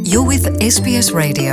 You're with SBS Radio.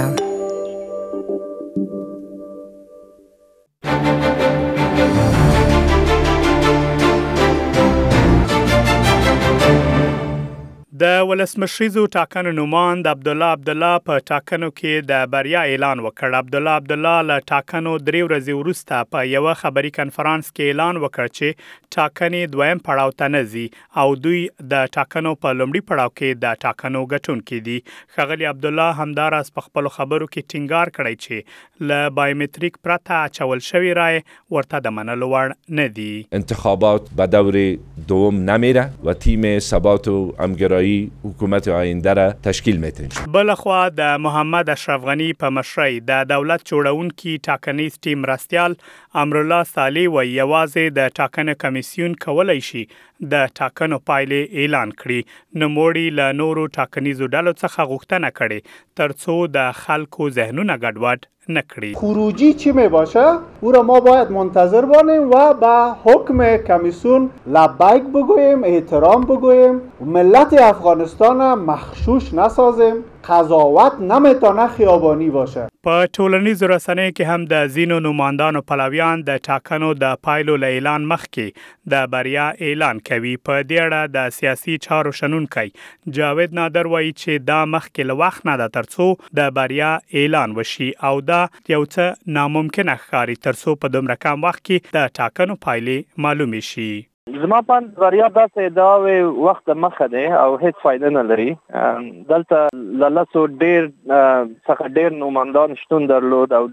د ولسمشریزو ټاکنو نوماند عبدالله په ټاکنو کې د بریا اعلان وکړ. عبدالله له ټاکنو 3 ورځې وروسته په یو خبري کنفرانس کې اعلان وکړ چې ټاکنې دویم پړاو ته نه ځي او دوی د ټاکنو په لومړي پړاو کې د ټاکنو ګټونکي دي. ښاغلي عبدالله همداراز په خپل خبرو کې ټینګار کړی چې له بایومتریک پرته اچول شوی رای ورته د منلو وړ نه دي. انتخابات به دور دوم نمیره و تیم ثبات و همگرایی حکومت آینده را تشکیل میتیم. بلخوا د محمد اشرف غنی په مشرۍ د دولت جوړونکي ټاکنیز ټیم مرستیال امرالله صالح و یوازې د ټاکنې کمیسیون کولای شي د ټاکنو پایلې اعلان کړي. نوموړي له نورو ټاکنیزو ډلو څخه غوښتنه کړې ترڅو د خلکو ذهنونه ګډوډ نکړي. خروجی چی می باشه او را ما باید منتظر بانیم و با حکم کمیسیون لبیک بگوییم، احترام بگوییم، ملت افغانستان مخشوش نسازیم. قضاوت نمیتونه خیابانی باشه. په ټولنیزو رسنیو کې هم د ځینو نوماندانو پلویان د ټاکنو د پایلو له اعلان مخکې د بریا اعلان کوي. په دې اړه د سیاسي چارو شنونکی جاوید نادر وایي چې دا مخکې له وخت نه ده ترڅو د بریا اعلان وشي او دا یو څه ناممکنه ښکاري ترڅو په دومره کم وخت کې د ټاکنو پایلې معلومې شي. زما په بریا داسې دا وخت مخه ده او هیڅ فایده نه لري. دلته لاسو ډیر نوماندان شتون درلود او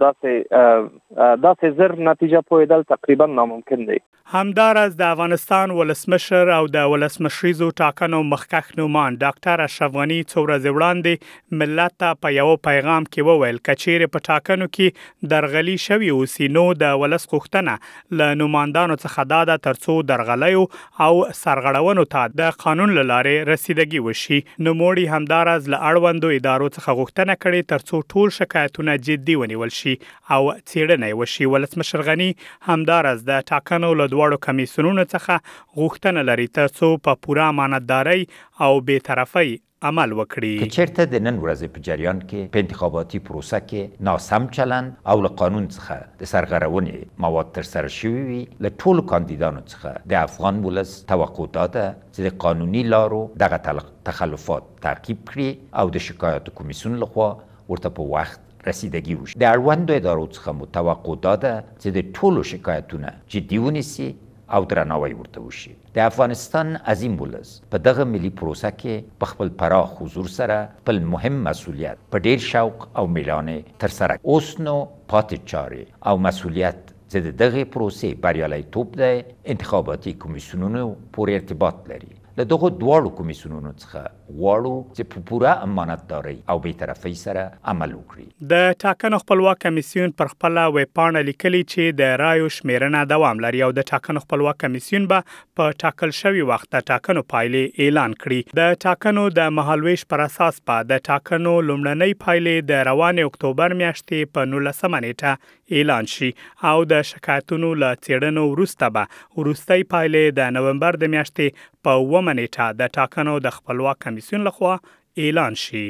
داسې زر نتیجه پوهیدل تقریبا ناممکن دی. همداراز د افغانستان ولسمشر او د ولسمشریزو ټاکنو مخکښ نومان ډاکټر اشرف غنی څو ورځې وړاندې ملت ته په یو پیغام کې وویل کچېرې په ټاکنو کې درغلي شوی اوسي نو د ولس غوښتنه له نوماندانو څخه دا ده ترڅو درغلیو او سرغړونو ته د قانون له لارې رسیدګي وشي. نوموړي همداراز له اړوندو ادارو څخه غوښتنه کړې ترڅو ټول شکایتونه جدي ونیول شي او څېړنه وشي. ولسمشر غنی همداراز د ټاکنو له دواړو کمیسیونونو څخه غوښتنه لري ترڅو په پوره امانتدارۍ او بې طرفۍ عمل وکړي. که چیرته د نن ورځې په جریان کې په انتخاباتي پروسه کې ناسم چلند او له قانون څخه د سرغړونې مواد ترسره شوي وي له ټولو کاندیدانو څخه د افغان ولس توقع داده چې د قانوني لارو دغه تخلفات تعقیب کړي او د شکایاتو کمیسیون لخوا ورته په وخت رسیدگی وشي. د اړوندو ادارو څخه مو توقع داده چې د ټولو شکایتونه جدي ونیسي او درناوی ورته وشي. د افغانستان عظیم ولس په دغه ملي پروسه کې په خپل پراخ حضور سره خپل مهم مسؤلیت په ډیر شوق او میړانه ترسره اوس نو پاتې چارې او مسؤلیت چې د دغه پروسې بریالیتوب د انتخاباتي کمیسیونونو پورې ارتباط لري. له دغه دواړو کمیسیونونو څخه غواړو چې په پوره امانتدارۍ او بی‌طرفۍ سره عمل وکړي. د ټاکنو خپلواک کمیسیون پر خپل ویبپاڼه لیکلي چې د رایو شمیرنه دوام لري او د ټاکنو خپلواک کمیسیون به په ټاکل شوی وخت د ټاکنو پایلې اعلان کړي. د ټاکنو د مهالویش پر اساس په د ټاکنو لومړنۍ پایلې د روان اکتوبر میاشتې په 19 نیټه اعلان شي او د شکایتونو له څېړنو وروسته به وروستۍ پایلې د نومبر د میاشتې په 9 نیټه د ټاکنو د خپلواک کمیسیون لخوا اعلان شي.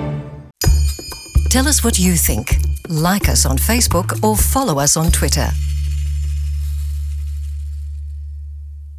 Tell us what you think. Like us on Facebook or follow us on Twitter.